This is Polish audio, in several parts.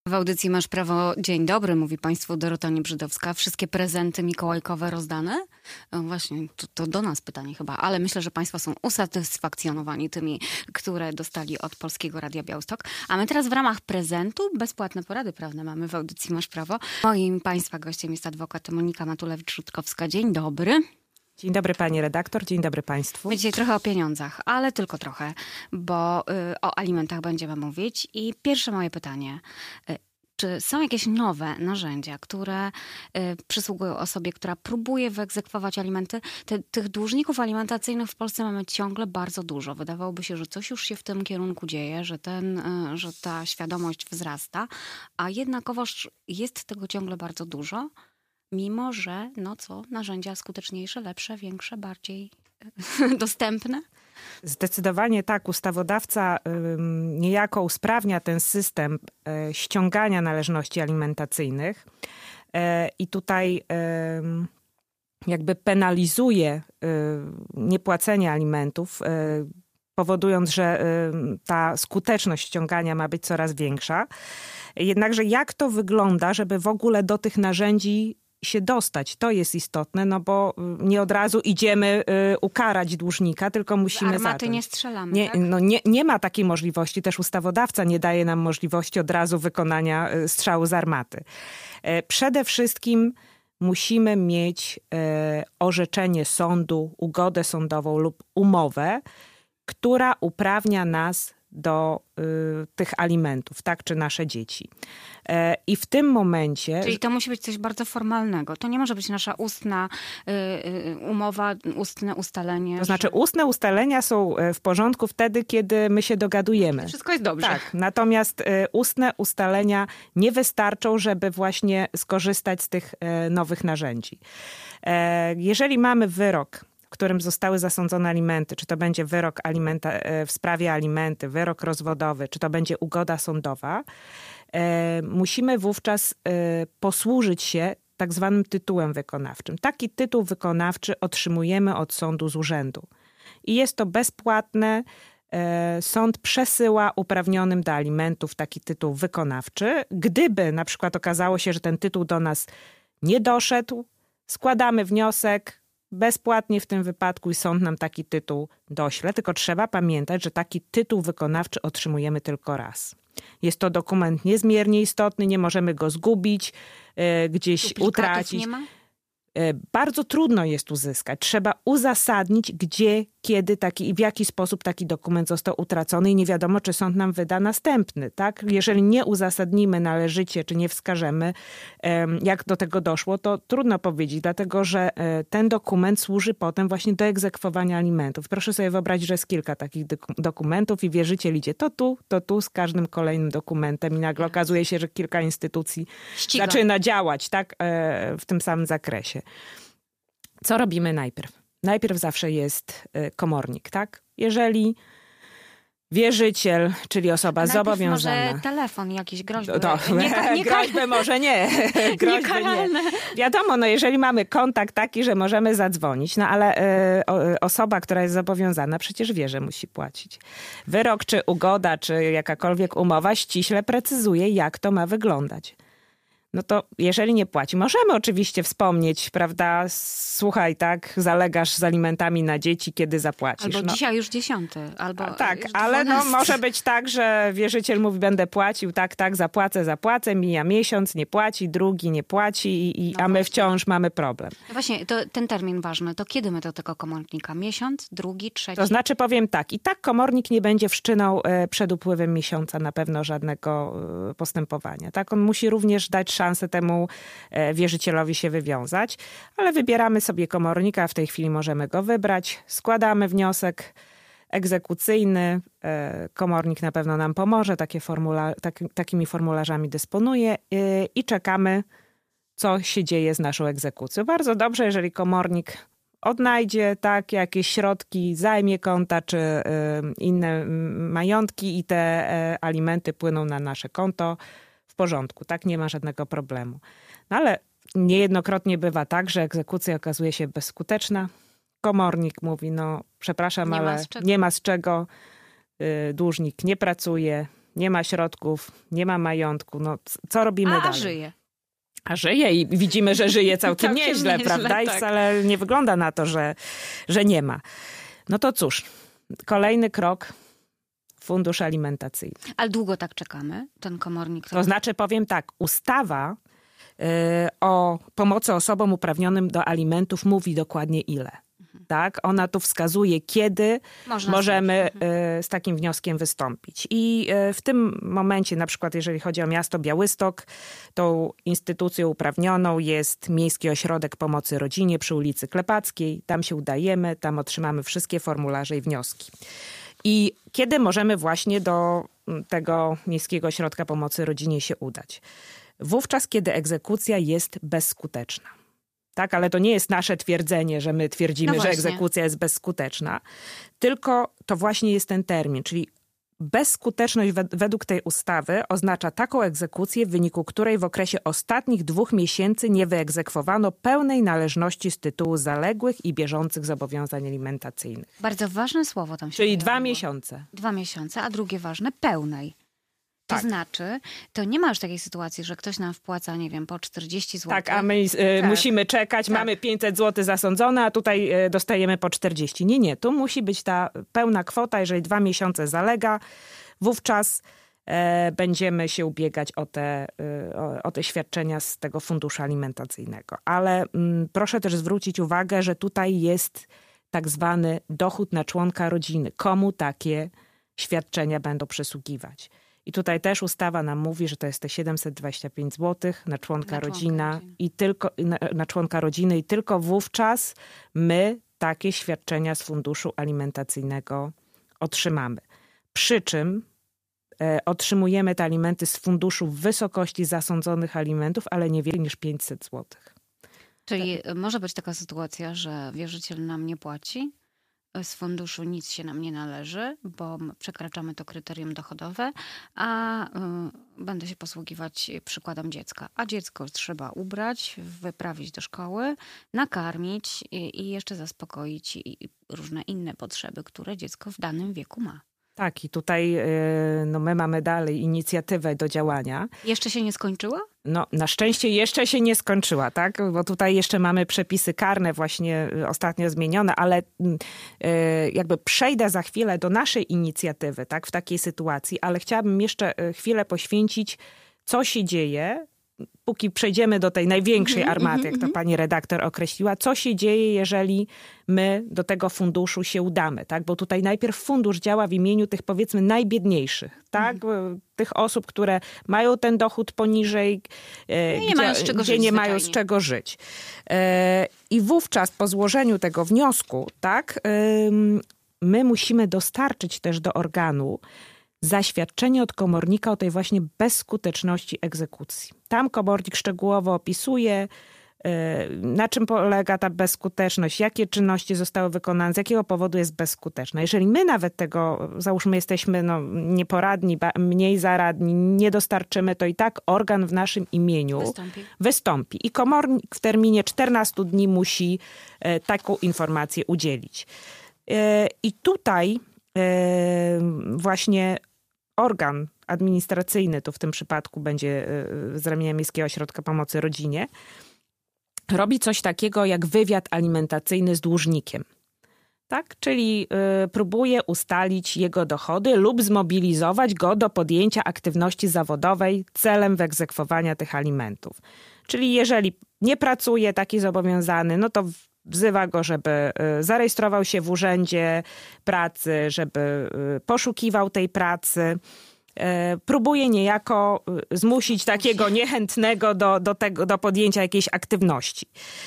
W audycji Masz Prawo. Dzień dobry, mówi Państwu Dorota Niebrzydowska. Wszystkie prezenty mikołajkowe rozdane? Właśnie, to do nas pytanie chyba, ale myślę, że Państwo są usatysfakcjonowani tymi, które dostali od Polskiego Radia Białystok. A my teraz w ramach prezentu bezpłatne porady prawne mamy w audycji Masz Prawo. Moim Państwa gościem jest adwokat Monika Matulewicz-Rutkowska. Dzień dobry. Dzień dobry pani redaktor, dzień dobry państwu. My dzisiaj trochę o pieniądzach, ale tylko trochę, bo o alimentach będziemy mówić. I pierwsze moje pytanie. Czy są jakieś nowe narzędzia, które przysługują osobie, która próbuje wyegzekwować alimenty? Tych dłużników alimentacyjnych w Polsce mamy ciągle bardzo dużo. Wydawałoby się, że coś już się w tym kierunku dzieje, że ta świadomość wzrasta, a jednakowoż jest tego ciągle bardzo dużo. Mimo że, narzędzia skuteczniejsze, lepsze, większe, bardziej dostępne? Zdecydowanie tak. Ustawodawca niejako usprawnia ten system ściągania należności alimentacyjnych i tutaj jakby penalizuje niepłacenie alimentów, powodując, że ta skuteczność ściągania ma być coraz większa. Jednakże jak to wygląda, żeby w ogóle do tych narzędzi się dostać? To jest istotne, bo nie od razu idziemy ukarać dłużnika, tylko musimy armaty zacząć. nie strzelamy, tak? Nie ma takiej możliwości. Też ustawodawca nie daje nam możliwości od razu wykonania strzału z armaty. Przede wszystkim musimy mieć orzeczenie sądu, ugodę sądową lub umowę, która uprawnia nas do tych alimentów, tak, czy nasze dzieci. I w tym momencie... Czyli to musi być coś bardzo formalnego. To nie może być nasza ustna umowa, ustne ustalenie. To znaczy ustne ustalenia są w porządku wtedy, kiedy my się dogadujemy. Wszystko jest dobrze. Tak, natomiast ustne ustalenia nie wystarczą, żeby właśnie skorzystać z tych nowych narzędzi. Jeżeli mamy wyrok, w którym zostały zasądzone alimenty, czy to będzie wyrok w sprawie alimenty, wyrok rozwodowy, czy to będzie ugoda sądowa, musimy wówczas posłużyć się tak zwanym tytułem wykonawczym. Taki tytuł wykonawczy otrzymujemy od sądu z urzędu. I jest to bezpłatne. Sąd przesyła uprawnionym do alimentów taki tytuł wykonawczy. Gdyby na przykład okazało się, że ten tytuł do nas nie doszedł, składamy wniosek bezpłatnie w tym wypadku i sąd nam taki tytuł dośle. Tylko trzeba pamiętać, że taki tytuł wykonawczy otrzymujemy tylko raz. Jest to dokument niezmiernie istotny, nie możemy go zgubić, gdzieś Duplikatów utracić. nie ma? Bardzo trudno jest uzyskać. Trzeba uzasadnić, gdzie, kiedy i w jaki sposób taki dokument został utracony i nie wiadomo, czy sąd nam wyda następny. Tak? Jeżeli nie uzasadnimy należycie, czy nie wskażemy, jak do tego doszło, to trudno powiedzieć, dlatego że ten dokument służy potem właśnie do egzekwowania alimentów. Proszę sobie wyobrazić, że jest kilka takich dokumentów i wierzyciel idzie to tu z każdym kolejnym dokumentem i nagle okazuje się, że kilka instytucji zaczyna działać, tak? W tym samym zakresie. Co robimy najpierw? Najpierw zawsze jest komornik, tak? Jeżeli wierzyciel, czyli osoba zobowiązana... Może telefon, jakieś groźby. Groźby może nie. Groźby nie. Wiadomo, jeżeli mamy kontakt taki, że możemy zadzwonić, ale osoba, która jest zobowiązana, przecież wie, że musi płacić. Wyrok, czy ugoda, czy jakakolwiek umowa ściśle precyzuje, jak to ma wyglądać. No to jeżeli nie płaci, możemy oczywiście wspomnieć, prawda, słuchaj, tak, zalegasz z alimentami na dzieci, kiedy zapłacisz. Albo dzisiaj już 10, albo tak, już ale 12. Może być tak, że wierzyciel mówi, będę płacił, tak, zapłacę, mija miesiąc, nie płaci, drugi nie płaci, a my wciąż mamy problem. Właśnie, to ten termin ważny, to kiedy my do tego komornika? Miesiąc, drugi, trzeci? To znaczy powiem tak, i tak komornik nie będzie wszczynał przed upływem miesiąca na pewno żadnego postępowania. Tak, on musi również dać szansę temu wierzycielowi się wywiązać, ale wybieramy sobie komornika, w tej chwili możemy go wybrać, składamy wniosek egzekucyjny, komornik na pewno nam pomoże, takimi formularzami dysponuje i czekamy, co się dzieje z naszą egzekucją. Bardzo dobrze, jeżeli komornik odnajdzie jakieś środki, zajmie konta czy inne majątki i te alimenty płyną na nasze konto, w porządku, tak? Nie ma żadnego problemu. No ale niejednokrotnie bywa tak, że egzekucja okazuje się bezskuteczna. Komornik mówi, przepraszam, ale nie ma z czego. Dłużnik nie pracuje, nie ma środków, nie ma majątku, no co robimy dalej? A żyje. A żyje i widzimy, że żyje całkiem nieźle, prawda? Tak. I wcale nie wygląda na to, że nie ma. No to cóż, kolejny krok, fundusz alimentacyjny. Ale długo tak czekamy, ten komornik? To znaczy, powiem tak, ustawa o pomocy osobom uprawnionym do alimentów mówi dokładnie ile. Tak? Ona tu wskazuje, kiedy możemy z takim wnioskiem wystąpić. I w tym momencie, na przykład jeżeli chodzi o miasto Białystok, tą instytucją uprawnioną jest Miejski Ośrodek Pomocy Rodzinie przy ulicy Klepackiej. Tam się udajemy, tam otrzymamy wszystkie formularze i wnioski. I kiedy możemy właśnie do tego Miejskiego Ośrodka Pomocy Rodzinie się udać? Wówczas, kiedy egzekucja jest bezskuteczna. Tak, ale to nie jest nasze twierdzenie, że my twierdzimy, że egzekucja jest bezskuteczna, tylko to właśnie jest ten termin, czyli bezskuteczność według tej ustawy oznacza taką egzekucję, w wyniku której w okresie ostatnich 2 miesięcy nie wyegzekwowano pełnej należności z tytułu zaległych i bieżących zobowiązań alimentacyjnych. Bardzo ważne słowo tam się Czyli pojawiło. 2 miesiące. 2 miesiące, a drugie ważne, pełnej. To znaczy, to nie ma już takiej sytuacji, że ktoś nam wpłaca, nie wiem, po 40 zł. Tak, a my musimy czekać, mamy 500 zł zasądzone, a tutaj dostajemy po 40. Nie, tu musi być ta pełna kwota, jeżeli 2 miesiące zalega, wówczas będziemy się ubiegać o te świadczenia z tego funduszu alimentacyjnego. Ale proszę też zwrócić uwagę, że tutaj jest tak zwany dochód na członka rodziny. Komu takie świadczenia będą przysługiwać? I tutaj też ustawa nam mówi, że to jest te 725 zł na członka rodziny i tylko wówczas my takie świadczenia z funduszu alimentacyjnego otrzymamy. Przy czym otrzymujemy te alimenty z funduszu w wysokości zasądzonych alimentów, ale nie więcej niż 500 zł. Czyli może być taka sytuacja, że wierzyciel nam nie płaci, z funduszu nic się nam nie należy, bo przekraczamy to kryterium dochodowe, a będę się posługiwać przykładem dziecka. A dziecko trzeba ubrać, wyprawić do szkoły, nakarmić i jeszcze zaspokoić i różne inne potrzeby, które dziecko w danym wieku ma. Tak, i tutaj my mamy dalej inicjatywę do działania. Jeszcze się nie skończyła? No, na szczęście jeszcze się nie skończyła, tak? Bo tutaj jeszcze mamy przepisy karne właśnie ostatnio zmienione, ale jakby przejdę za chwilę do naszej inicjatywy, tak? W takiej sytuacji, ale chciałabym jeszcze chwilę poświęcić, co się dzieje, póki przejdziemy do tej największej armaty, jak to pani redaktor określiła, co się dzieje, jeżeli my do tego funduszu się udamy, tak? Bo tutaj najpierw fundusz działa w imieniu tych, powiedzmy, najbiedniejszych, tak? Tych osób, które mają ten dochód poniżej, gdzie nie mają z czego żyć. I wówczas po złożeniu tego wniosku, tak, my musimy dostarczyć też do organu zaświadczenie od komornika o tej właśnie bezskuteczności egzekucji. Tam komornik szczegółowo opisuje, na czym polega ta bezskuteczność, jakie czynności zostały wykonane, z jakiego powodu jest bezskuteczna. Jeżeli my nawet tego, załóżmy, jesteśmy nieporadni, mniej zaradni, nie dostarczymy, to i tak organ w naszym imieniu wystąpi. I komornik w terminie 14 dni musi taką informację udzielić. I tutaj właśnie organ administracyjny, to w tym przypadku będzie z ramienia Miejskiego Ośrodka Pomocy Rodzinie, robi coś takiego jak wywiad alimentacyjny z dłużnikiem. Tak? Czyli próbuje ustalić jego dochody lub zmobilizować go do podjęcia aktywności zawodowej celem wyegzekwowania tych alimentów. Czyli jeżeli nie pracuje taki zobowiązany, no to wzywa go, żeby zarejestrował się w urzędzie pracy, żeby poszukiwał tej pracy. Próbuje niejako zmusić takiego niechętnego do podjęcia jakiejś aktywności.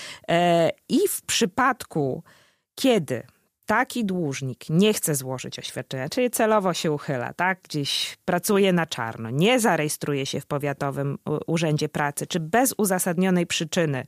I w przypadku, kiedy taki dłużnik nie chce złożyć oświadczenia, czyli celowo się uchyla, tak? Gdzieś pracuje na czarno, nie zarejestruje się w powiatowym urzędzie pracy, czy bez uzasadnionej przyczyny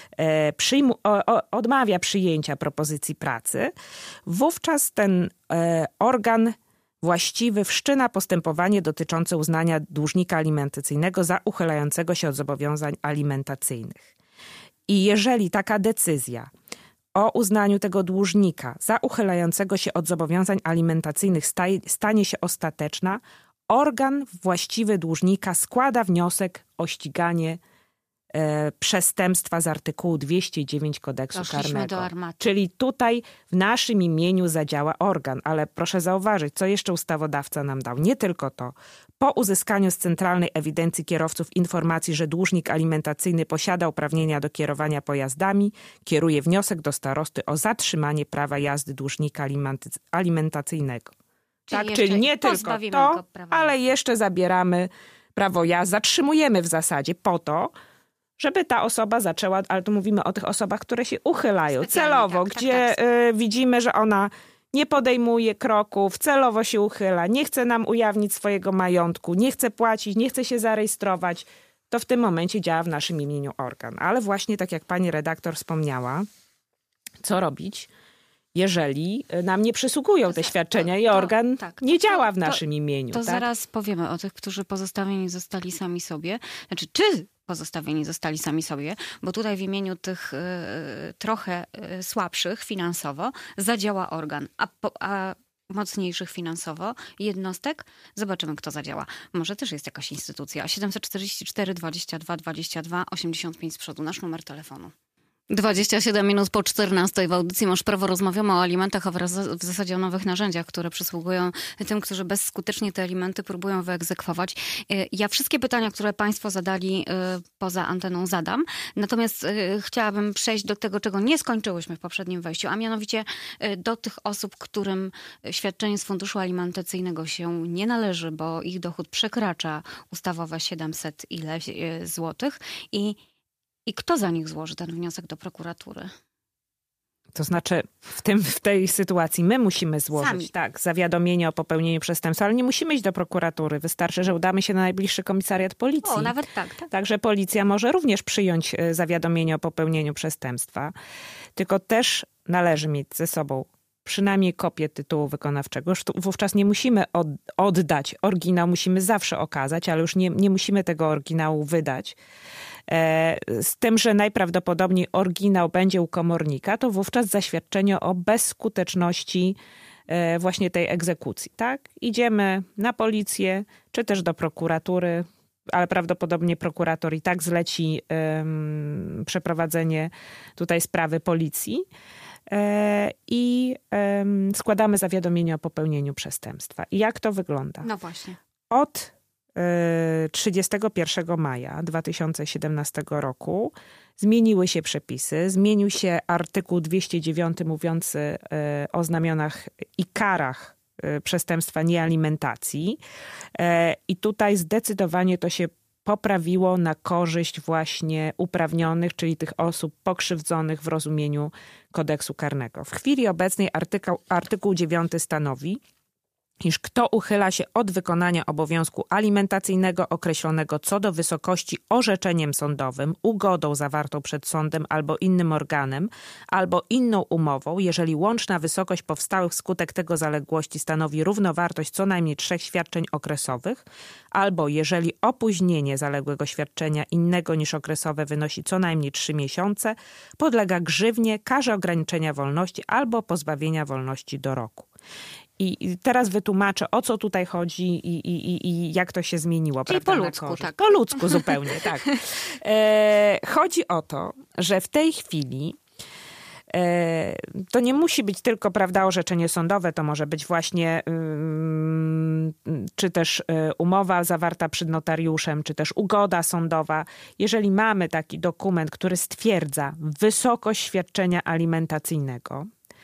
odmawia przyjęcia propozycji pracy, wówczas ten organ właściwy wszczyna postępowanie dotyczące uznania dłużnika alimentacyjnego za uchylającego się od zobowiązań alimentacyjnych. I jeżeli taka decyzja o uznaniu tego dłużnika za uchylającego się od zobowiązań alimentacyjnych stanie się ostateczna, organ właściwy dłużnika składa wniosek o ściganie przestępstwa z artykułu 209 kodeksu karnego. Do armatu. Czyli tutaj w naszym imieniu zadziała organ. Ale proszę zauważyć, co jeszcze ustawodawca nam dał. Nie tylko to. Po uzyskaniu z Centralnej Ewidencji Kierowców informacji, że dłużnik alimentacyjny posiada uprawnienia do kierowania pojazdami, kieruje wniosek do starosty o zatrzymanie prawa jazdy dłużnika alimentacyjnego. Czyli nie tylko to, ale jeszcze zabieramy prawo jazdy, zatrzymujemy w zasadzie po to, żeby ta osoba zaczęła, ale tu mówimy o tych osobach, które się uchylają celowo, gdzie widzimy, że ona nie podejmuje kroków, celowo się uchyla, nie chce nam ujawnić swojego majątku, nie chce płacić, nie chce się zarejestrować, to w tym momencie działa w naszym imieniu organ. Ale właśnie tak jak pani redaktor wspomniała, co robić, jeżeli nam nie przysługują te świadczenia i organ nie działa w naszym imieniu. To zaraz powiemy o tych, którzy pozostawieni zostali sami sobie. Znaczy, czy pozostawieni zostali sami sobie, bo tutaj w imieniu tych trochę słabszych finansowo zadziała organ, a mocniejszych finansowo jednostek zobaczymy, kto zadziała. Może też jest jakaś instytucja. 744 22 22 85 z przodu. Nasz numer telefonu. 27 minut po 14 w audycji Masz Prawo rozmawiamy o alimentach, a w zasadzie o nowych narzędziach, które przysługują tym, którzy bezskutecznie te alimenty próbują wyegzekwować. Ja wszystkie pytania, które państwo zadali poza anteną zadam, natomiast chciałabym przejść do tego, czego nie skończyłyśmy w poprzednim wejściu, a mianowicie do tych osób, którym świadczenie z funduszu alimentacyjnego się nie należy, bo ich dochód przekracza ustawowe 700 ileś złotych i kto za nich złoży ten wniosek do prokuratury? To znaczy w tej sytuacji my musimy złożyć zawiadomienie o popełnieniu przestępstwa, ale nie musimy iść do prokuratury. Wystarczy, że udamy się na najbliższy komisariat policji. O, nawet tak. Także policja może również przyjąć zawiadomienie o popełnieniu przestępstwa. Tylko też należy mieć ze sobą przynajmniej kopię tytułu wykonawczego. Wówczas nie musimy oddać. Oryginał musimy zawsze okazać, ale już nie musimy tego oryginału wydać. Z tym, że najprawdopodobniej oryginał będzie u komornika, to wówczas zaświadczenie o bezskuteczności właśnie tej egzekucji. Tak? Idziemy na policję, czy też do prokuratury, ale prawdopodobnie prokurator i tak zleci przeprowadzenie tutaj sprawy policji i składamy zawiadomienie o popełnieniu przestępstwa. I jak to wygląda? No właśnie. Od 31 maja 2017 roku zmieniły się przepisy. Zmienił się artykuł 209 mówiący o znamionach i karach przestępstwa niealimentacji. I tutaj zdecydowanie to się poprawiło na korzyść właśnie uprawnionych, czyli tych osób pokrzywdzonych w rozumieniu kodeksu karnego. W chwili obecnej artykuł 9 stanowi, iż kto uchyla się od wykonania obowiązku alimentacyjnego określonego co do wysokości orzeczeniem sądowym, ugodą zawartą przed sądem albo innym organem, albo inną umową, jeżeli łączna wysokość powstałych wskutek tego zaległości stanowi równowartość co najmniej 3 świadczeń okresowych, albo jeżeli opóźnienie zaległego świadczenia innego niż okresowe wynosi co najmniej 3 miesiące, podlega grzywnie, karze ograniczenia wolności albo pozbawienia wolności do roku. I teraz wytłumaczę, o co tutaj chodzi i jak to się zmieniło. Czyli prawda, po ludzku, tak. Po ludzku zupełnie, tak. Chodzi o to, że w tej chwili to nie musi być tylko, prawda, orzeczenie sądowe, to może być właśnie czy też umowa zawarta przed notariuszem, czy też ugoda sądowa. Jeżeli mamy taki dokument, który stwierdza wysokość świadczenia alimentacyjnego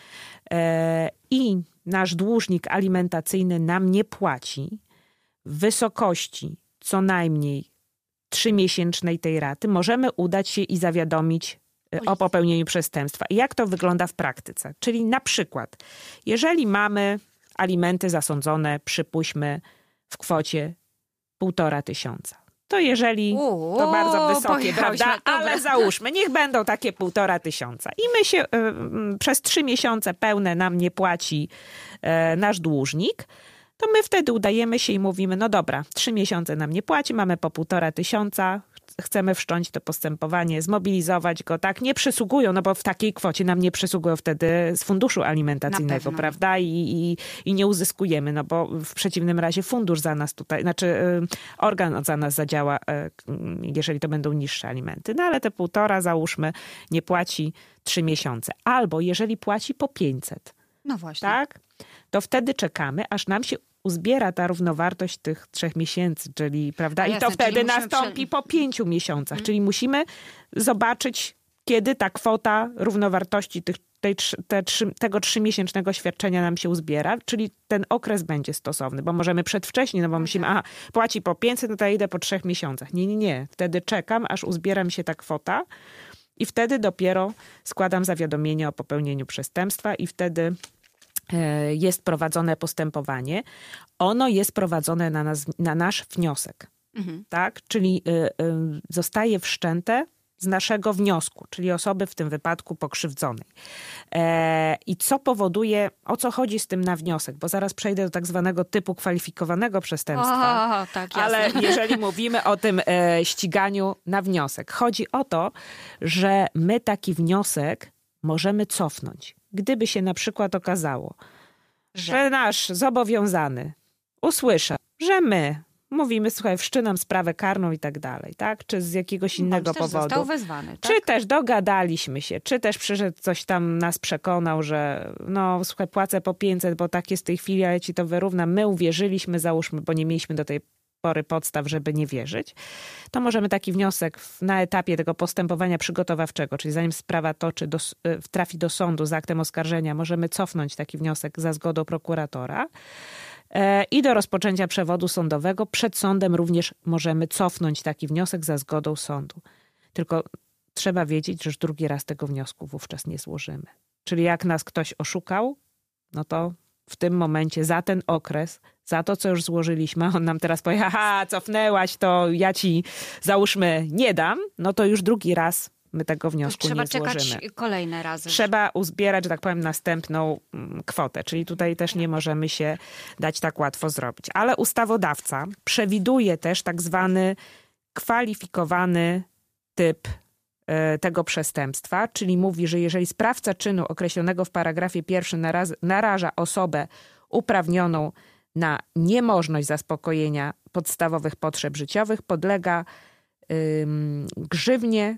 i nasz dłużnik alimentacyjny nam nie płaci w wysokości co najmniej 3-miesięcznej tej raty, możemy udać się i zawiadomić o popełnieniu przestępstwa. I jak to wygląda w praktyce? Czyli na przykład, jeżeli mamy alimenty zasądzone, przypuśćmy, w kwocie 1500. To jeżeli, to bardzo wysokie, prawda? Ale załóżmy, niech będą takie 1500. I my się przez 3 miesiące pełne nam nie płaci nasz dłużnik, to my wtedy udajemy się i mówimy, no dobra, 3 miesiące nam nie płaci, mamy po 1500, chcemy wszcząć to postępowanie, zmobilizować go, tak? Nie przysługują, no bo w takiej kwocie nam nie przysługują wtedy z funduszu alimentacyjnego, prawda? I nie uzyskujemy, no bo w przeciwnym razie fundusz za nas tutaj, znaczy organ za nas zadziała, jeżeli to będą niższe alimenty. No ale te 1,5 załóżmy nie płaci 3 miesiące. Albo jeżeli płaci po 500. No właśnie. Tak? To wtedy czekamy, aż nam się uzbiera ta równowartość tych 3 miesięcy, czyli, prawda? I to wtedy nastąpi po 5 miesiącach. Czyli musimy zobaczyć, kiedy ta kwota równowartości tego 3-miesięcznego świadczenia nam się uzbiera, czyli ten okres będzie stosowny, bo możemy przedwcześnie, no bo musimy, płaci po 500, no to ja idę po 3 miesiącach. Nie. Wtedy czekam, aż uzbiera mi się ta kwota i wtedy dopiero składam zawiadomienie o popełnieniu przestępstwa i wtedy jest prowadzone postępowanie. Ono jest prowadzone na nasz wniosek. Tak? Czyli zostaje wszczęte z naszego wniosku, czyli osoby w tym wypadku pokrzywdzonej. I co powoduje, o co chodzi z tym na wniosek? Bo zaraz przejdę do tak zwanego typu kwalifikowanego przestępstwa. Tak, ale jeżeli mówimy o tym ściganiu na wniosek, chodzi o to, że my taki wniosek możemy cofnąć. Gdyby się na przykład okazało, że nasz zobowiązany usłyszał, że my mówimy, słuchaj, wszczynam sprawę karną i tak dalej, tak? Czy z jakiegoś innego powodu. Został wezwany, tak? Czy też dogadaliśmy się, czy też przyszedł, coś tam nas przekonał, że no słuchaj, płacę po 500, bo tak jest w tej chwili, ale ci to wyrównam. My uwierzyliśmy, załóżmy, bo nie mieliśmy do tej pory podstaw, żeby nie wierzyć, to możemy taki wniosek na etapie tego postępowania przygotowawczego, czyli zanim sprawa trafi do sądu z aktem oskarżenia, możemy cofnąć taki wniosek za zgodą prokuratora. I do rozpoczęcia przewodu sądowego przed sądem również możemy cofnąć taki wniosek za zgodą sądu. Tylko trzeba wiedzieć, że już drugi raz tego wniosku wówczas nie złożymy. Czyli jak nas ktoś oszukał, no to w tym momencie za ten okres, za to, co już złożyliśmy, on nam teraz powie, cofnęłaś, to ja ci, załóżmy, nie dam, no to już drugi raz my tego wniosku nie złożymy. Trzeba czekać kolejne razy. Trzeba uzbierać, że tak powiem, następną kwotę, czyli tutaj też nie możemy się dać tak łatwo zrobić. Ale ustawodawca przewiduje też tak zwany kwalifikowany typ tego przestępstwa, czyli mówi, że jeżeli sprawca czynu określonego w paragrafie 1 naraża osobę uprawnioną na niemożność zaspokojenia podstawowych potrzeb życiowych, podlega grzywnie,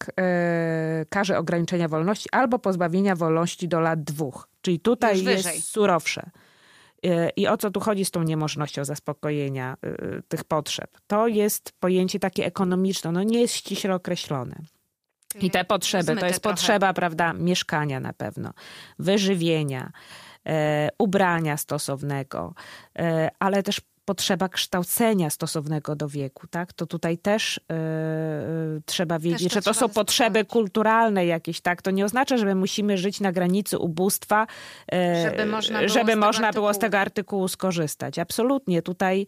karze ograniczenia wolności albo pozbawienia wolności do lat 2. Czyli tutaj jest surowsze. I o co tu chodzi z tą niemożnością zaspokojenia tych potrzeb? To jest pojęcie takie ekonomiczne, no nie jest ściśle określone. I te potrzeby, to jest potrzeba, prawda, mieszkania na pewno, wyżywienia, ubrania stosownego, ale też potrzeba kształcenia stosownego do wieku, tak? To tutaj też trzeba wiedzieć, że to są potrzeby kulturalne jakieś, tak? To nie oznacza, że my musimy żyć na granicy ubóstwa, żeby można było z tego artykułu skorzystać. Absolutnie. Tutaj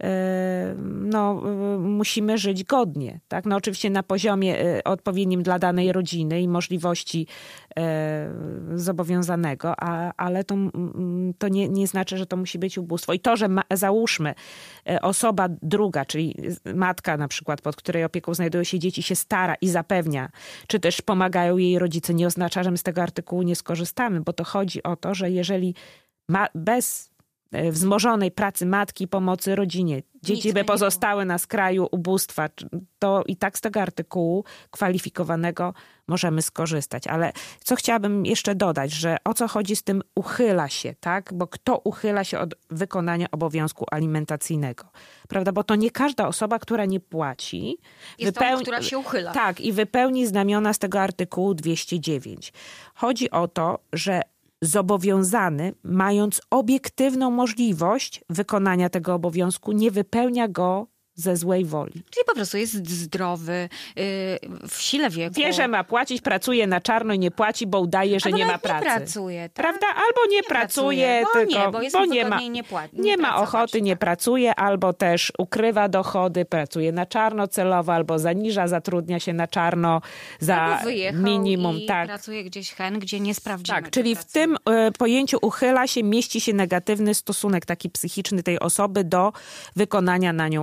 musimy żyć godnie, tak? No oczywiście na poziomie odpowiednim dla danej rodziny i możliwości zobowiązanego, ale to nie znaczy, że to musi być ubóstwo. I to, że załóżmy osoba druga, czyli matka na przykład, pod której opieką znajdują się dzieci, się stara i zapewnia, czy też pomagają jej rodzice, nie oznacza, że my z tego artykułu nie skorzystamy, bo to chodzi o to, że jeżeli bez wzmożonej pracy matki, pomocy rodzinie, dzieci by pozostały na skraju ubóstwa, to i tak z tego artykułu kwalifikowanego możemy skorzystać. Ale co chciałabym jeszcze dodać, że o co chodzi z tym uchyla się, tak? Bo kto uchyla się od wykonania obowiązku alimentacyjnego, prawda? Bo to nie każda osoba, która nie płaci, która się uchyla. Tak, i wypełni znamiona z tego artykułu 209. Chodzi o to, że zobowiązany, mając obiektywną możliwość wykonania tego obowiązku, nie wypełnia go ze złej woli. Czyli po prostu jest zdrowy, w sile wieku. Wie, że ma płacić, pracuje na czarno i nie płaci, bo udaje, że nie ma pracy. Nie pracuje, tak? Prawda? Albo nie pracuje, nie ma ochoty, nie pracuje, albo też ukrywa dochody, pracuje na czarno celowo, albo zaniża, zatrudnia się na czarno za minimum. I pracuje gdzieś gdzie nie sprawdzimy. Tak, czyli w tym pojęciu uchyla się, mieści się negatywny stosunek taki psychiczny tej osoby do wykonania na nią obowiązku.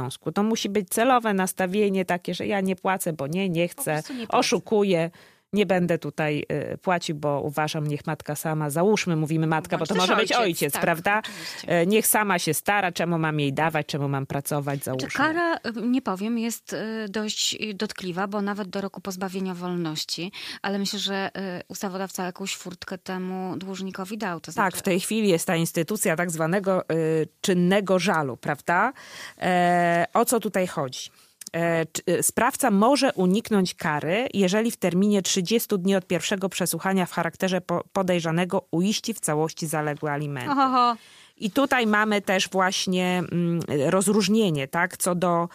związku. To musi być celowe nastawienie takie, że ja nie płacę, bo nie chcę, oszukuję. Nie będę tutaj płacił, bo uważam, niech matka sama, załóżmy, mówimy matka, bo to może być ojciec, tak, prawda? Oczywiście. Niech sama się stara, czemu mam jej dawać, czemu mam pracować, załóżmy. Kara, nie powiem, jest dość dotkliwa, bo nawet do roku pozbawienia wolności, ale myślę, że ustawodawca jakąś furtkę temu dłużnikowi dał. To znaczy... Tak, w tej chwili jest ta instytucja tak zwanego czynnego żalu, prawda? O co tutaj chodzi? Sprawca może uniknąć kary, jeżeli w terminie 30 dni od pierwszego przesłuchania w charakterze podejrzanego uiści w całości zaległe alimenty. Oho. I tutaj mamy też właśnie rozróżnienie, tak, co do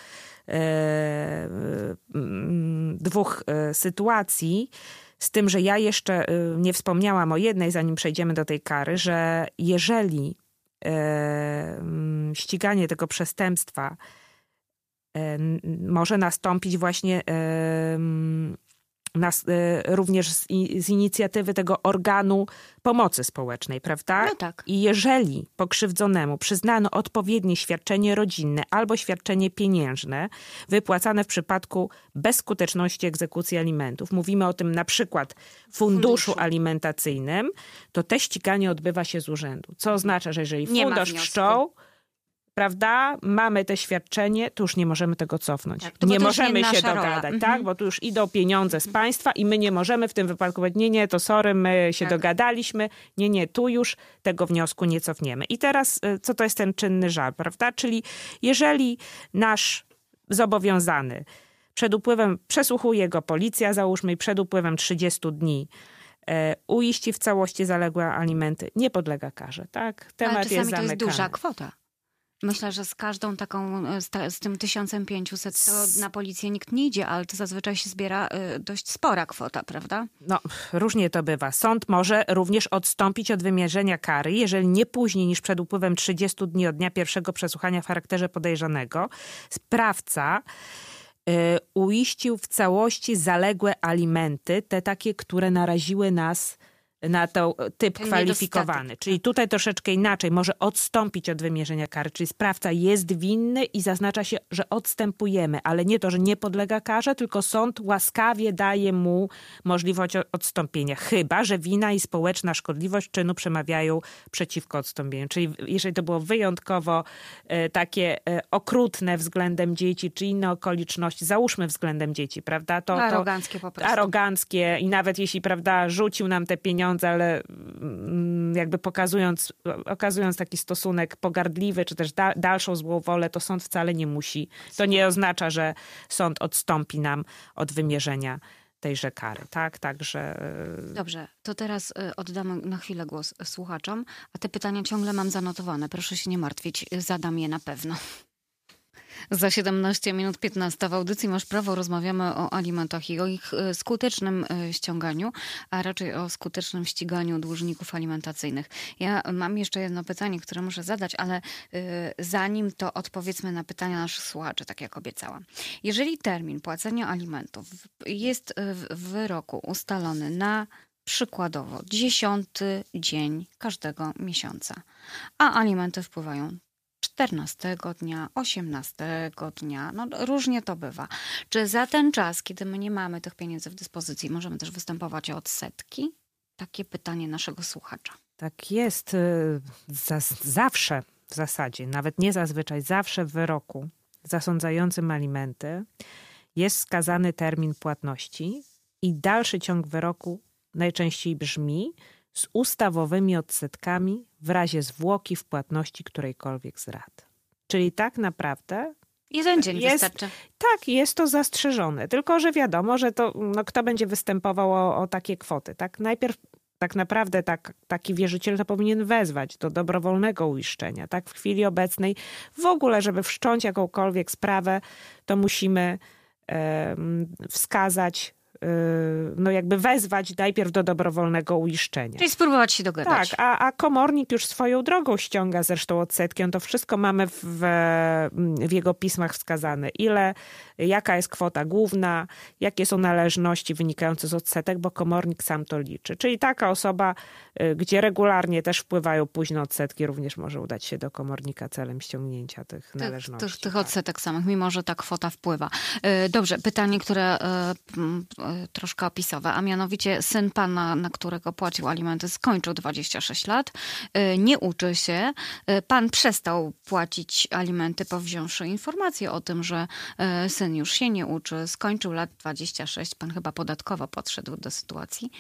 dwóch sytuacji, z tym, że ja jeszcze nie wspomniałam o jednej, zanim przejdziemy do tej kary, że jeżeli ściganie tego przestępstwa może nastąpić właśnie również z inicjatywy tego organu pomocy społecznej, prawda? No tak. I jeżeli pokrzywdzonemu przyznano odpowiednie świadczenie rodzinne albo świadczenie pieniężne wypłacane w przypadku bezskuteczności egzekucji alimentów, mówimy o tym na przykład funduszu alimentacyjnym, to te ściganie odbywa się z urzędu. Co oznacza, że jeżeli fundusz wszczął, prawda, mamy te świadczenie, to już nie możemy tego cofnąć. Tak, nie możemy się dogadać, tak? Bo tu już idą pieniądze z państwa i my nie możemy w tym wypadku powiedzieć, nie, to sorry, my się dogadaliśmy, nie, tu już tego wniosku nie cofniemy. I teraz, co to jest ten czynny żal, prawda? Czyli jeżeli nasz zobowiązany przed upływem, przesłuchuje go policja, załóżmy, i przed upływem 30 dni uiści w całości zaległe alimenty, nie podlega karze, tak? Temat jest zamykany. To jest duża kwota. Myślę, że z każdą taką, z tym 1500 to na policję nikt nie idzie, ale to zazwyczaj się zbiera dość spora kwota, prawda? No, różnie to bywa. Sąd może również odstąpić od wymierzenia kary, jeżeli nie później niż przed upływem 30 dni od dnia pierwszego przesłuchania w charakterze podejrzanego sprawca uiścił w całości zaległe alimenty, te takie, które naraziły nas na to typ kwalifikowany. Czyli tutaj troszeczkę inaczej, może odstąpić od wymierzenia kary. Czyli sprawca jest winny i zaznacza się, że odstępujemy, ale nie to, że nie podlega karze, tylko sąd łaskawie daje mu możliwość odstąpienia. Chyba że wina i społeczna szkodliwość czynu przemawiają przeciwko odstąpieniu. Czyli jeżeli to było wyjątkowo takie okrutne względem dzieci, czy inne okoliczności, załóżmy względem dzieci, prawda? To aroganckie po prostu. Aroganckie i nawet jeśli, prawda, rzucił nam te pieniądze, ale jakby okazując taki stosunek pogardliwy, czy też dalszą złą wolę, to sąd wcale nie musi. To nie oznacza, że sąd odstąpi nam od wymierzenia tejże kary, tak? Także... Dobrze, to teraz oddamy na chwilę głos słuchaczom, a te pytania ciągle mam zanotowane. Proszę się nie martwić, zadam je na pewno. Za 17 minut 15 w audycji Masz Prawo rozmawiamy o alimentach i o ich skutecznym ściąganiu, a raczej o skutecznym ściganiu dłużników alimentacyjnych. Ja mam jeszcze jedno pytanie, które muszę zadać, ale zanim to odpowiedzmy na pytania naszych słuchaczy, tak jak obiecałam. Jeżeli termin płacenia alimentów jest w wyroku ustalony na przykładowo 10. dzień każdego miesiąca, a alimenty wpływają 14 dnia, 18 dnia, no różnie to bywa. Czy za ten czas, kiedy my nie mamy tych pieniędzy w dyspozycji, możemy też występować o odsetki? Takie pytanie naszego słuchacza. Tak jest. Zawsze w zasadzie, nawet nie zazwyczaj, zawsze w wyroku zasądzającym alimenty jest wskazany termin płatności i dalszy ciąg wyroku najczęściej brzmi: z ustawowymi odsetkami w razie zwłoki w płatności którejkolwiek z rat. Czyli tak naprawdę... Jeden dzień wystarczy. Tak, jest to zastrzeżone. Tylko że wiadomo, że to kto będzie występował o takie kwoty. Tak? Najpierw tak naprawdę taki wierzyciel to powinien wezwać do dobrowolnego uiszczenia. Tak? W chwili obecnej w ogóle, żeby wszcząć jakąkolwiek sprawę, to musimy wskazać no jakby wezwać najpierw do dobrowolnego uiszczenia. Czyli spróbować się dogadać. Tak, a komornik już swoją drogą ściąga zresztą odsetki. On to wszystko mamy w jego pismach wskazane. Jaka jest kwota główna, jakie są należności wynikające z odsetek, bo komornik sam to liczy. Czyli taka osoba, gdzie regularnie też wpływają późne odsetki, również może udać się do komornika celem ściągnięcia tych należności. Tych odsetek samych, mimo że ta kwota wpływa. Dobrze, pytanie, które troszkę opisowe, a mianowicie syn pana, na którego płacił alimenty, skończył 26 lat, nie uczy się. Pan przestał płacić alimenty, powziąwszy informację o tym, że syn już się nie uczy, skończył lat 26, pan chyba podatkowo podszedł do sytuacji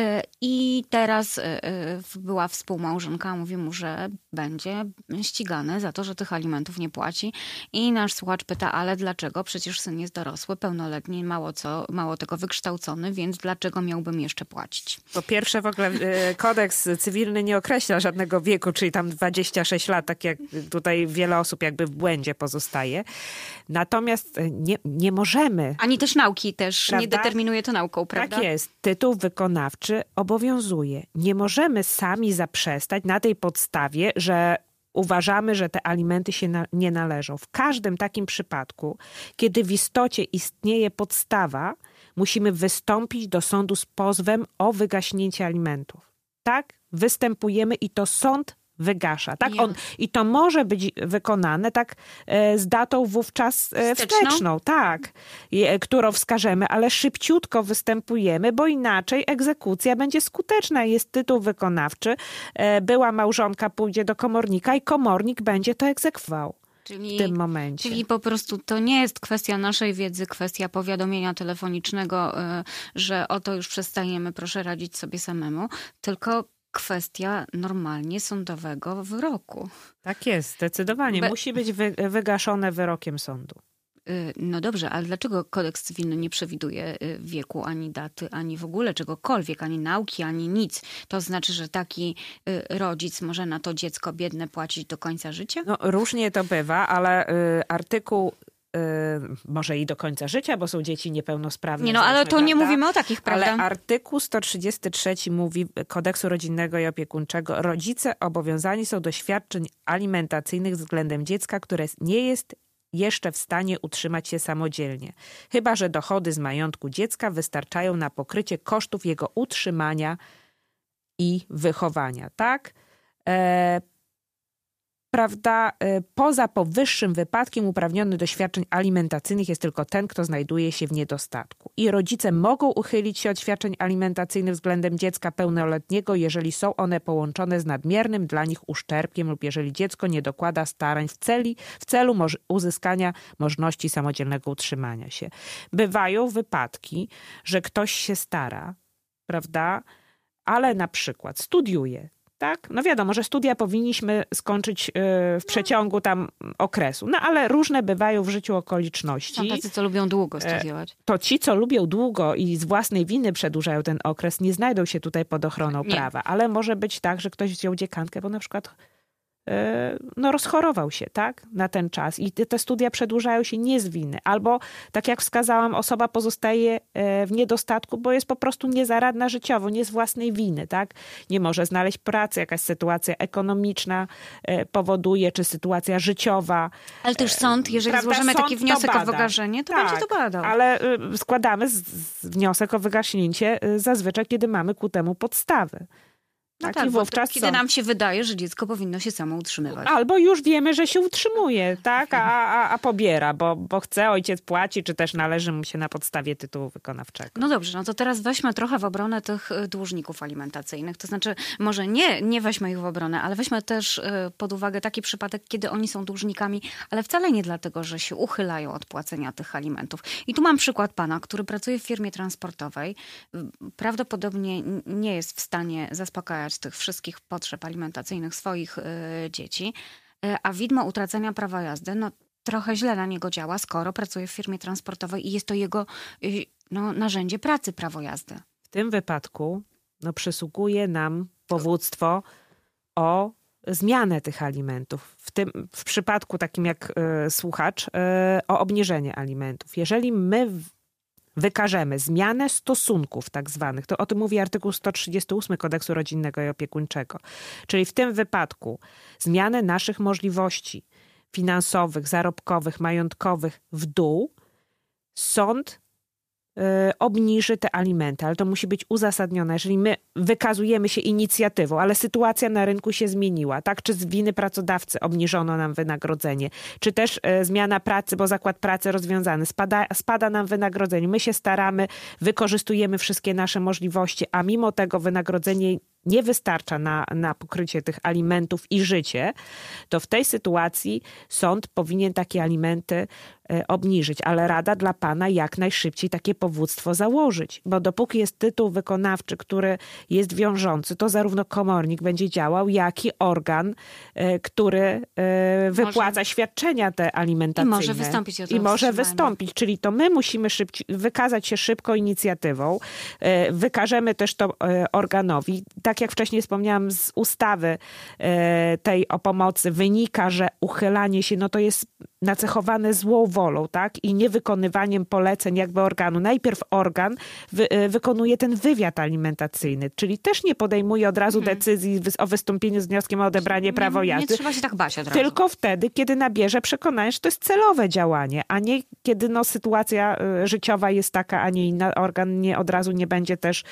i teraz była współmałżonka, mówi mu, że będzie ścigany za to, że tych alimentów nie płaci i nasz słuchacz pyta, ale dlaczego? Przecież syn jest dorosły, pełnoletni, mało tego wykształcony, więc dlaczego miałbym jeszcze płacić? Po pierwsze w ogóle kodeks cywilny nie określa żadnego wieku, czyli tam 26 lat, tak jak tutaj wiele osób jakby w błędzie pozostaje. Natomiast nie możemy. Ani też nauki też, prawda? Nie determinuje to nauką, prawda? Tak jest. Tytuł wykonawczy obowiązuje. Nie możemy sami zaprzestać na tej podstawie, że uważamy, że te alimenty się nie należą. W każdym takim przypadku, kiedy w istocie istnieje podstawa, musimy wystąpić do sądu z pozwem o wygaśnięcie alimentów. Tak? Występujemy i to sąd wygasza. Tak? I to może być wykonane tak z datą wówczas wsteczną, tak, którą wskażemy, ale szybciutko występujemy, bo inaczej egzekucja będzie skuteczna. Jest tytuł wykonawczy, była małżonka pójdzie do komornika i komornik będzie to egzekwował. W tym momencie. Czyli po prostu to nie jest kwestia naszej wiedzy, kwestia powiadomienia telefonicznego, że oto już przestajemy, proszę radzić sobie samemu, tylko kwestia normalnie sądowego wyroku. Tak jest, zdecydowanie. Musi być wygaszone wyrokiem sądu. No dobrze, ale dlaczego kodeks cywilny nie przewiduje wieku, ani daty, ani w ogóle czegokolwiek, ani nauki, ani nic? To znaczy, że taki rodzic może na to dziecko biedne płacić do końca życia? No różnie to bywa, ale artykuł może i do końca życia, bo są dzieci niepełnosprawne. Nie, no ale to nie mówimy o takich, prawda? Ale artykuł 133 mówi Kodeksu Rodzinnego i Opiekuńczego: rodzice obowiązani są do świadczeń alimentacyjnych względem dziecka, które nie jest jeszcze w stanie utrzymać się samodzielnie, chyba że dochody z majątku dziecka wystarczają na pokrycie kosztów jego utrzymania i wychowania. Tak? Prawda, poza powyższym wypadkiem uprawniony do świadczeń alimentacyjnych jest tylko ten, kto znajduje się w niedostatku. I rodzice mogą uchylić się od świadczeń alimentacyjnych względem dziecka pełnoletniego, jeżeli są one połączone z nadmiernym dla nich uszczerbkiem lub jeżeli dziecko nie dokłada starań w celu uzyskania możliwości samodzielnego utrzymania się. Bywają wypadki, że ktoś się stara, prawda, ale na przykład studiuje. Tak? No wiadomo, że studia powinniśmy skończyć w przeciągu tam okresu. No ale różne bywają w życiu okoliczności. Są tacy, co lubią długo studiować. To ci, co lubią długo i z własnej winy przedłużają ten okres, nie znajdą się tutaj pod ochroną prawa. Ale może być tak, że ktoś wziął dziekankę, bo na przykład rozchorował się, tak, na ten czas i te studia przedłużają się nie z winy. Albo, tak jak wskazałam, osoba pozostaje w niedostatku, bo jest po prostu niezaradna życiowo, nie z własnej winy, tak. Nie może znaleźć pracy, jakaś sytuacja ekonomiczna powoduje, czy sytuacja życiowa. Ale też sąd, jeżeli prawda, złożymy taki wniosek o wygarzenie, to będzie to badał. Ale składamy wniosek o wygaśnięcie zazwyczaj, kiedy mamy ku temu podstawy. No tak, wówczas kiedy nam się wydaje, że dziecko powinno się samo utrzymywać. Albo już wiemy, że się utrzymuje, tak, a pobiera, bo chce, ojciec płaci, czy też należy mu się na podstawie tytułu wykonawczego. No dobrze, no to teraz weźmy trochę w obronę tych dłużników alimentacyjnych. To znaczy, może nie weźmy ich w obronę, ale weźmy też pod uwagę taki przypadek, kiedy oni są dłużnikami, ale wcale nie dlatego, że się uchylają od płacenia tych alimentów. I tu mam przykład pana, który pracuje w firmie transportowej. Prawdopodobnie nie jest w stanie zaspokajać tych wszystkich potrzeb alimentacyjnych swoich dzieci, a widmo utracenia prawa jazdy, no trochę źle na niego działa, skoro pracuje w firmie transportowej i jest to jego narzędzie pracy, prawo jazdy. W tym wypadku przysługuje nam powództwo o zmianę tych alimentów. W przypadku takim jak słuchacz, o obniżenie alimentów. Jeżeli my wykażemy zmianę stosunków tak zwanych, to o tym mówi artykuł 138 Kodeksu Rodzinnego i Opiekuńczego, czyli w tym wypadku zmianę naszych możliwości finansowych, zarobkowych, majątkowych w dół, sąd obniży te alimenty, ale to musi być uzasadnione. Jeżeli my wykazujemy się inicjatywą, ale sytuacja na rynku się zmieniła, tak? Czy z winy pracodawcy obniżono nam wynagrodzenie, czy też zmiana pracy, bo zakład pracy rozwiązany, spada nam wynagrodzenie. My się staramy, wykorzystujemy wszystkie nasze możliwości, a mimo tego wynagrodzenie nie wystarcza na pokrycie tych alimentów i życie, to w tej sytuacji sąd powinien takie alimenty obniżyć, ale rada dla pana jak najszybciej takie powództwo założyć, bo dopóki jest tytuł wykonawczy, który jest wiążący, to zarówno komornik będzie działał, jak i organ, który wypłaca świadczenia te alimentacyjne. I może wystąpić o to I może wystąpić, czyli to my musimy wykazać się szybko inicjatywą, wykażemy też to organowi. Tak jak wcześniej wspomniałam, z ustawy tej o pomocy wynika, że uchylanie się, no to jest nacechowane złą wolą, tak? I niewykonywaniem poleceń jakby organu. Najpierw organ wykonuje ten wywiad alimentacyjny, czyli też nie podejmuje od razu decyzji o wystąpieniu z wnioskiem o odebranie prawa jazdy. Nie trzeba się tak bać od razu. Tylko wtedy, kiedy nabierze przekonanie, że to jest celowe działanie, a nie kiedy sytuacja życiowa jest taka, a nie inna. Organ od razu nie będzie też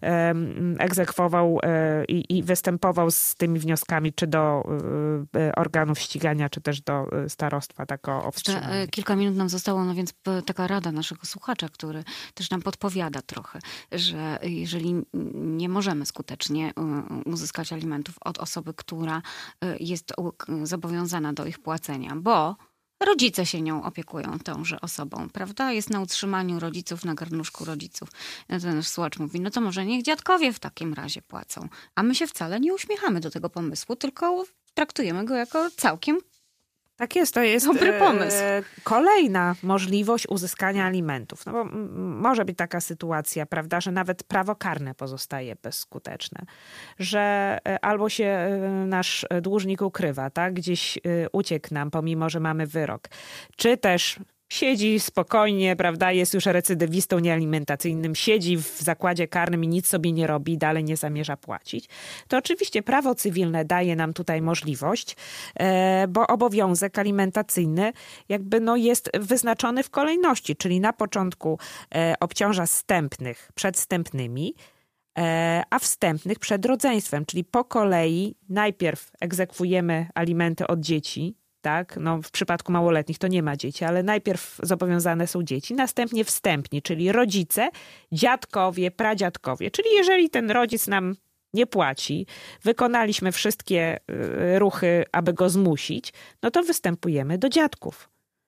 egzekwował i występował z tymi wnioskami, czy do organów ścigania, czy też do starostwa, tak o wstrzymanie. Kilka minut nam zostało, no więc taka rada naszego słuchacza, który też nam podpowiada trochę, że jeżeli nie możemy skutecznie uzyskać alimentów od osoby, która jest zobowiązana do ich płacenia, bo rodzice się nią opiekują, tąże osobą, prawda? Jest na utrzymaniu rodziców, na garnuszku rodziców. Ten nasz słuchacz mówi, no to może niech dziadkowie w takim razie płacą. A my się wcale nie uśmiechamy do tego pomysłu, tylko traktujemy go jako całkiem tak jest, to jest dobry pomysł. Kolejna możliwość uzyskania alimentów. No bo może być taka sytuacja, prawda, że nawet prawo karne pozostaje bezskuteczne, że albo się nasz dłużnik ukrywa, tak, gdzieś uciekł nam, pomimo że mamy wyrok, czy też siedzi spokojnie, prawda, jest już recydywistą niealimentacyjnym, siedzi w zakładzie karnym i nic sobie nie robi, dalej nie zamierza płacić, to oczywiście prawo cywilne daje nam tutaj możliwość, bo obowiązek alimentacyjny jakby jest wyznaczony w kolejności, czyli na początku obciąża zstępnych przed wstępnymi, a wstępnych przed rodzeństwem, czyli po kolei najpierw egzekwujemy alimenty od dzieci, tak? No, w przypadku małoletnich to nie ma dzieci, ale najpierw zobowiązane są dzieci, następnie wstępni, czyli rodzice, dziadkowie, pradziadkowie. Czyli jeżeli ten rodzic nam nie płaci, wykonaliśmy wszystkie ruchy, aby go zmusić, no to występujemy do dziadków.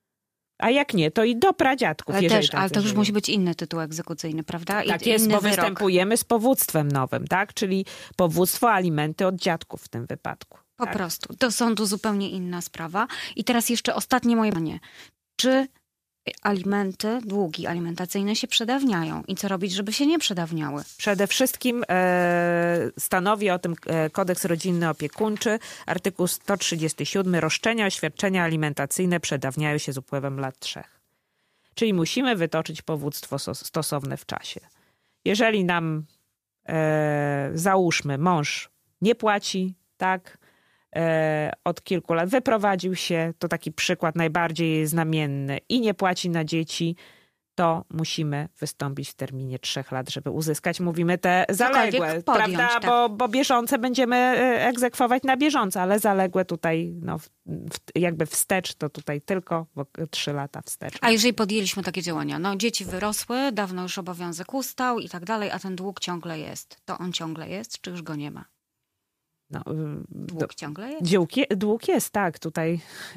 A jak nie, to i do pradziadków. Ale to już musi być inny tytuł egzekucyjny, prawda? Tak jest, bo występujemy z powództwem nowym, tak? Czyli powództwo, alimenty od dziadków w tym wypadku. Po prostu. Do sądu zupełnie inna sprawa. I teraz jeszcze ostatnie moje pytanie. Czy alimenty, długi alimentacyjne się przedawniają? I co robić, żeby się nie przedawniały? Przede wszystkim stanowi o tym Kodeks Rodzinny Opiekuńczy, artykuł 137. Roszczenia, oświadczenia alimentacyjne przedawniają się z upływem lat 3. Czyli musimy wytoczyć powództwo stosowne w czasie. Jeżeli nam, załóżmy, mąż nie płaci, tak, od kilku lat wyprowadził się, to taki przykład najbardziej znamienny i nie płaci na dzieci, to musimy wystąpić w terminie 3 lat, żeby uzyskać, mówimy, te zaległe, podjąć, prawda? tak. Bo bieżące będziemy egzekwować na bieżąco, ale zaległe tutaj, jakby wstecz, to tutaj tylko 3 lata wstecz. A jeżeli podjęliśmy takie działania, no dzieci wyrosły, dawno już obowiązek ustał i tak dalej, a ten dług ciągle jest, to on ciągle jest, czy już go nie ma? Dług ciągle jest? Dług jest, tak, tutaj.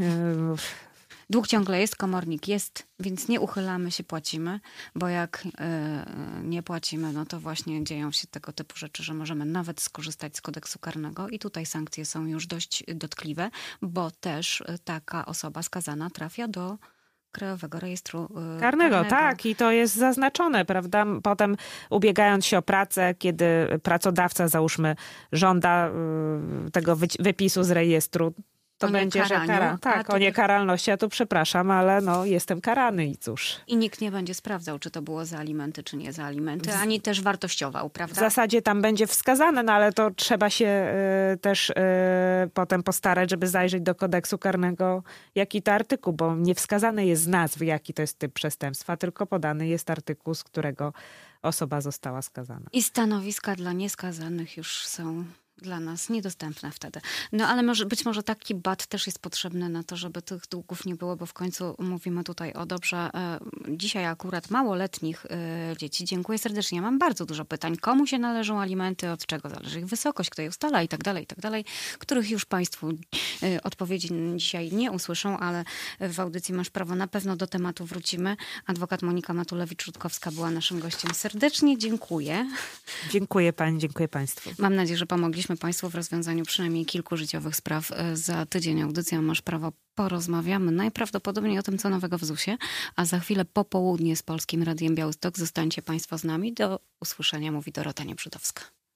Dług ciągle jest, komornik jest, więc nie uchylamy się, płacimy, bo jak nie płacimy, no to właśnie dzieją się tego typu rzeczy, że możemy nawet skorzystać z kodeksu karnego i tutaj sankcje są już dość dotkliwe, bo też taka osoba skazana trafia do Krajowego Rejestru Karnego. Tak, i to jest zaznaczone, prawda? Potem ubiegając się o pracę, kiedy pracodawca, załóżmy, żąda tego wypisu z rejestru, to będzie, że tak, o niekaralności, ja tu przepraszam, ale no jestem karany i cóż. I nikt nie będzie sprawdzał, czy to było za alimenty, czy nie za alimenty, ani też wartościował, prawda? W zasadzie tam będzie wskazane, no ale to trzeba się też potem postarać, żeby zajrzeć do kodeksu karnego, jaki to artykuł, bo nie wskazane jest z nazwy, jaki to jest typ przestępstwa, tylko podany jest artykuł, z którego osoba została skazana. I stanowiska dla nieskazanych już są dla nas niedostępne wtedy. No ale być może taki bat też jest potrzebny na to, żeby tych długów nie było, bo w końcu mówimy tutaj o dobrze dzisiaj akurat małoletnich dzieci. Dziękuję serdecznie. Mam bardzo dużo pytań. Komu się należą alimenty, od czego zależy ich wysokość, kto je ustala i tak dalej, których już Państwu odpowiedzi dzisiaj nie usłyszą, ale w audycji Masz Prawo na pewno do tematu wrócimy. Adwokat Monika Matulewicz-Rutkowska była naszym gościem. Serdecznie dziękuję. Dziękuję pani, dziękuję państwu. Mam nadzieję, że pomogliśmy Państwu w rozwiązaniu przynajmniej kilku życiowych spraw. Za tydzień audycja Masz Prawo porozmawiamy najprawdopodobniej o tym, co nowego w ZUS-ie, a za chwilę popołudnie z Polskim Radiem Białystok. Zostańcie Państwo z nami. Do usłyszenia, mówi Dorota Niebrzydowska.